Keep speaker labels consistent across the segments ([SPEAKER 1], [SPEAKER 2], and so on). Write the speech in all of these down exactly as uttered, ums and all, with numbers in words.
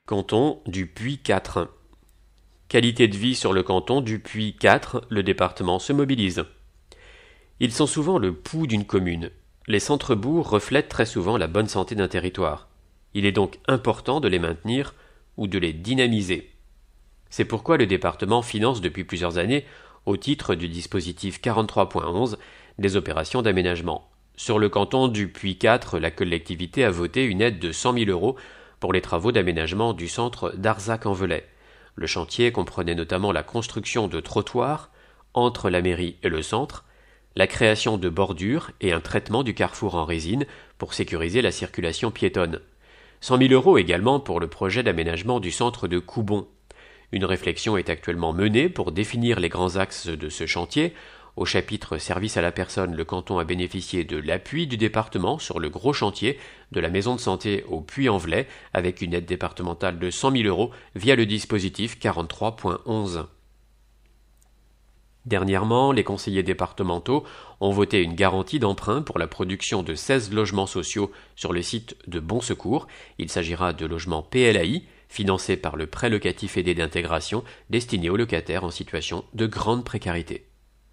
[SPEAKER 1] Canton du Puy quatre. Qualité de vie sur le canton du Puy quatre, le département se mobilise. Ils sont souvent le pouls d'une commune. Les centres-bourgs reflètent très souvent la bonne santé d'un territoire. Il est donc important de les maintenir ou de les dynamiser. C'est pourquoi le département finance depuis plusieurs années, au titre du dispositif quarante-trois point onze, des opérations d'aménagement. Sur le canton du Puy quatre, la collectivité a voté une aide de cent mille euros pour les travaux d'aménagement du centre d'Arzac-en-Velay. Le chantier comprenait notamment la construction de trottoirs entre la mairie et le centre, la création de bordures et un traitement du carrefour en résine pour sécuriser la circulation piétonne. cent mille euros également pour le projet d'aménagement du centre de Coubon. Une réflexion est actuellement menée pour définir les grands axes de ce chantier. Au chapitre Service à la personne, le canton a bénéficié de l'appui du département sur le gros chantier de la maison de santé au Puy-en-Velay avec une aide départementale de cent mille euros via le dispositif quarante-trois point onze. Dernièrement, les conseillers départementaux ont voté une garantie d'emprunt pour la production de seize logements sociaux sur le site de Bon Secours. Il s'agira de logements P L A I, financés par le prêt locatif aidé d'intégration destiné aux locataires en situation de grande précarité.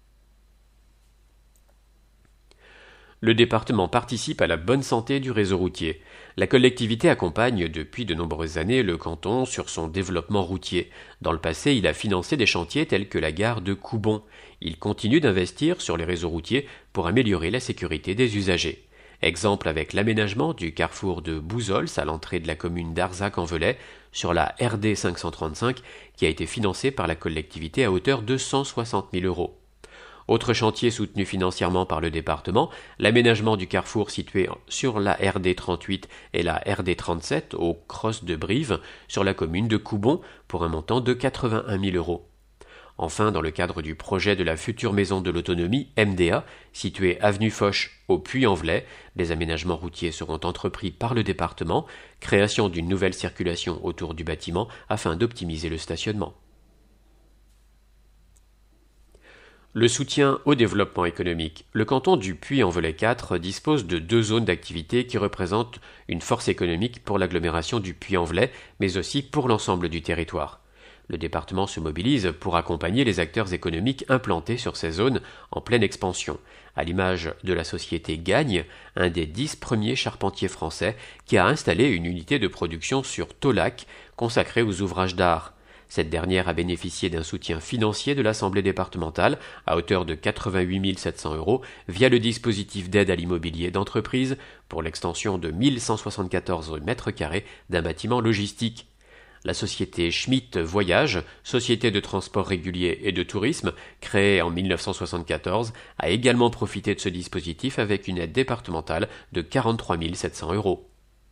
[SPEAKER 1] Le département participe à la bonne santé du réseau routier. La collectivité accompagne depuis de nombreuses années le canton sur son développement routier. Dans le passé, il a financé des chantiers tels que la gare de Coubon. Il continue d'investir sur les réseaux routiers pour améliorer la sécurité des usagers. Exemple avec l'aménagement du carrefour de Bouzols à l'entrée de la commune d'Arzac-en-Velay sur la R D cinq cent trente-cinq qui a été financé par la collectivité à hauteur de cent soixante mille euros. Autre chantier soutenu financièrement par le département, l'aménagement du carrefour situé sur la R D trente-huit et la R D trente-sept au Cross de Brive sur la commune de Coubon pour un montant de quatre-vingt-un mille euros. Enfin, dans le cadre du projet de la future maison de l'autonomie M D A, située avenue Foch au Puy-en-Velay, des aménagements routiers seront entrepris par le département, création d'une nouvelle circulation autour du bâtiment afin d'optimiser le stationnement. Le soutien au développement économique. Le canton du Puy-en-Velay quatre dispose de deux zones d'activité qui représentent une force économique pour l'agglomération du Puy-en-Velay, mais aussi pour l'ensemble du territoire. Le département se mobilise pour accompagner les acteurs économiques implantés sur ces zones en pleine expansion, à l'image de la société Gagne, un des dix premiers charpentiers français qui a installé une unité de production sur Taulac consacrée aux ouvrages d'art. Cette dernière a bénéficié d'un soutien financier de l'Assemblée départementale à hauteur de quatre-vingt-huit mille sept cents euros via le dispositif d'aide à l'immobilier d'entreprise pour l'extension de mille cent soixante-quatorze mètres carrés d'un bâtiment logistique. La société Schmitt Voyage, société de transport régulier et de tourisme, créée en mille neuf cent soixante-quatorze, a également profité de ce dispositif avec une aide départementale de quarante-trois mille sept cents euros.